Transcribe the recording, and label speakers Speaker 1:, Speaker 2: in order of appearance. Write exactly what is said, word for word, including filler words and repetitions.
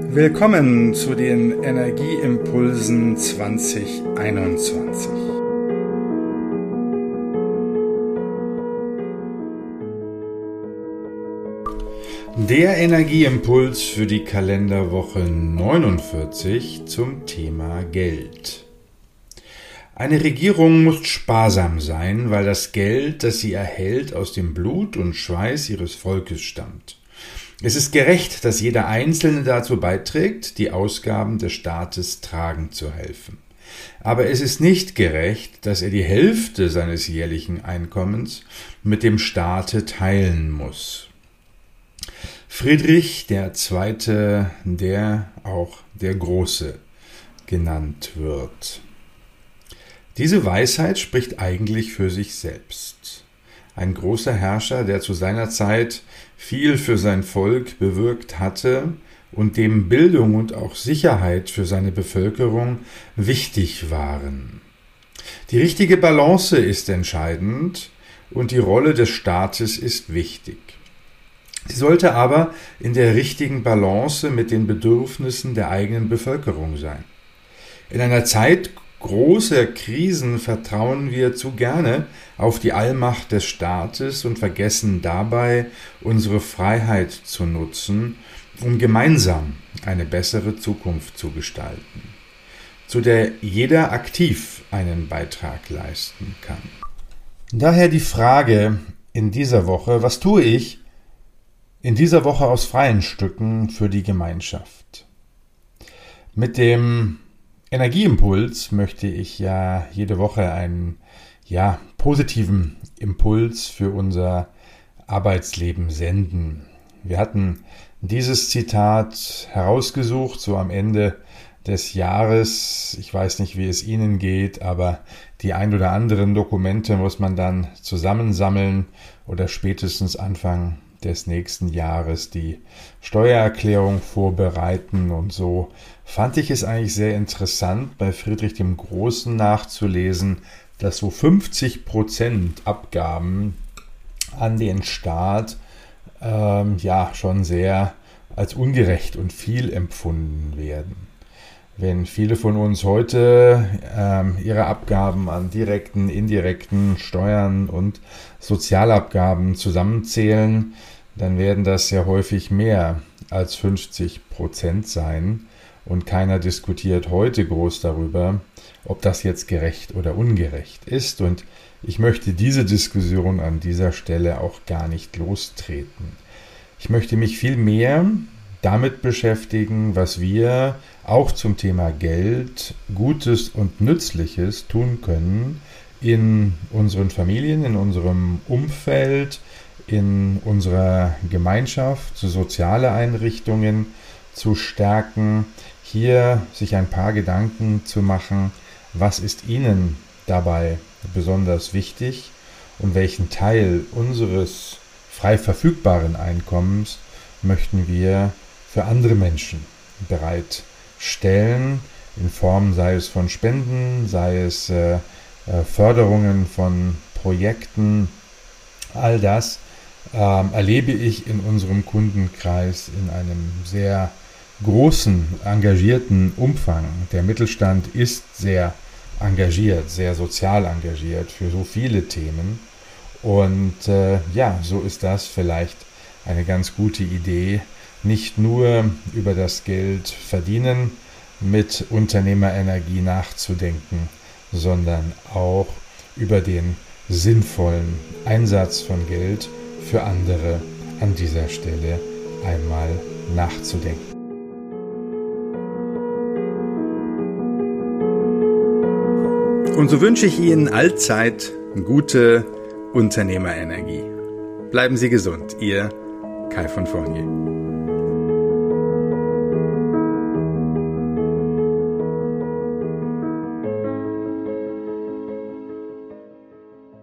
Speaker 1: Willkommen zu den Energieimpulsen zwanzig einundzwanzig. Der Energieimpuls für die Kalenderwoche neunundvierzig zum Thema Geld. Eine Regierung muss sparsam sein, weil das Geld, das sie erhält, aus dem Blut und Schweiß ihres Volkes stammt. Es ist gerecht, dass jeder Einzelne dazu beiträgt, die Ausgaben des Staates tragen zu helfen. Aber es ist nicht gerecht, dass er die Hälfte seines jährlichen Einkommens mit dem Staate teilen muss. Friedrich der Zweite, der auch der Große genannt wird. Diese Weisheit spricht eigentlich für sich selbst. Ein großer Herrscher, der zu seiner Zeit viel für sein Volk bewirkt hatte und dem Bildung und auch Sicherheit für seine Bevölkerung wichtig waren. Die richtige Balance ist entscheidend und die Rolle des Staates ist wichtig. Sie sollte aber in der richtigen Balance mit den Bedürfnissen der eigenen Bevölkerung sein. In einer Zeit großer Krisen vertrauen wir zu gerne auf die Allmacht des Staates und vergessen dabei, unsere Freiheit zu nutzen, um gemeinsam eine bessere Zukunft zu gestalten, zu der jeder aktiv einen Beitrag leisten kann. Daher die Frage in dieser Woche: Was tue ich in dieser Woche aus freien Stücken für die Gemeinschaft? Mit dem Energieimpuls möchte ich ja jede Woche einen ja, positiven Impuls für unser Arbeitsleben senden. Wir hatten dieses Zitat herausgesucht, so am Ende des Jahres. Ich weiß nicht, wie es Ihnen geht, aber die ein oder anderen Dokumente muss man dann zusammensammeln oder spätestens Anfang des nächsten Jahres die Steuererklärung vorbereiten, und so fand ich es eigentlich sehr interessant, bei Friedrich dem Großen nachzulesen, dass so fünfzig Prozent Abgaben an den Staat ähm, ja schon sehr als ungerecht und viel empfunden werden. Wenn viele von uns heute ähm, ihre Abgaben an direkten, indirekten Steuern und Sozialabgaben zusammenzählen, dann werden das sehr häufig mehr als fünfzig Prozent sein. Und keiner diskutiert heute groß darüber, ob das jetzt gerecht oder ungerecht ist. Und ich möchte diese Diskussion an dieser Stelle auch gar nicht lostreten. Ich möchte mich viel mehr damit beschäftigen, was wir auch zum Thema Geld Gutes und Nützliches tun können in unseren Familien, in unserem Umfeld, in unserer Gemeinschaft, soziale Einrichtungen zu stärken, hier sich ein paar Gedanken zu machen, was ist Ihnen dabei besonders wichtig und welchen Teil unseres frei verfügbaren Einkommens möchten wir für andere Menschen bereitstellen, in Form sei es von Spenden, sei es äh, Förderungen von Projekten. All das ähm, erlebe ich in unserem Kundenkreis in einem sehr großen, engagierten Umfang. Der Mittelstand ist sehr engagiert, sehr sozial engagiert für so viele Themen. Und äh, ja, so ist das vielleicht eine ganz gute Idee, nicht nur über das Geld verdienen mit Unternehmerenergie nachzudenken, sondern auch über den sinnvollen Einsatz von Geld für andere an dieser Stelle einmal nachzudenken. Und so wünsche ich Ihnen allzeit gute Unternehmerenergie. Bleiben Sie gesund, Ihr Kai von Fournier.